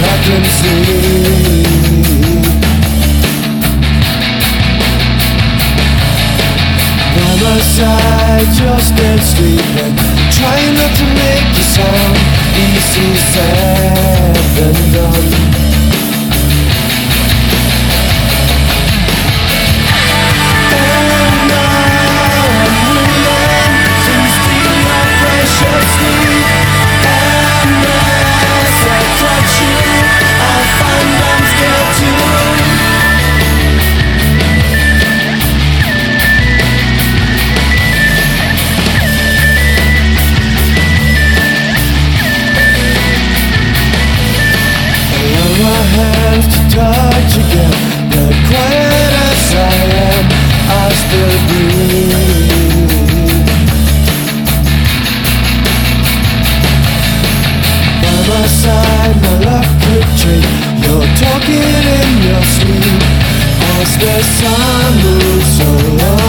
I can sleep. By my side, you're still sleeping, trying not to make the sound. Easy said and done. And now I'm willing to steal your precious sleep. And as I touch you, I find I'm scared too. I have to touch again, but quiet as I am, I still breathe. By my side, my luck could change. You're talking in your sleep as the sun moves so long.